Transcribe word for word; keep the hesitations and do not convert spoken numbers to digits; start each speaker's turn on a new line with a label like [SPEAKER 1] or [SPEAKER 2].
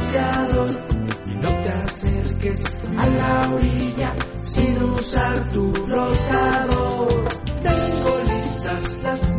[SPEAKER 1] buceador y no te acerques a la orilla sin usar tu flotador. Tengo listas las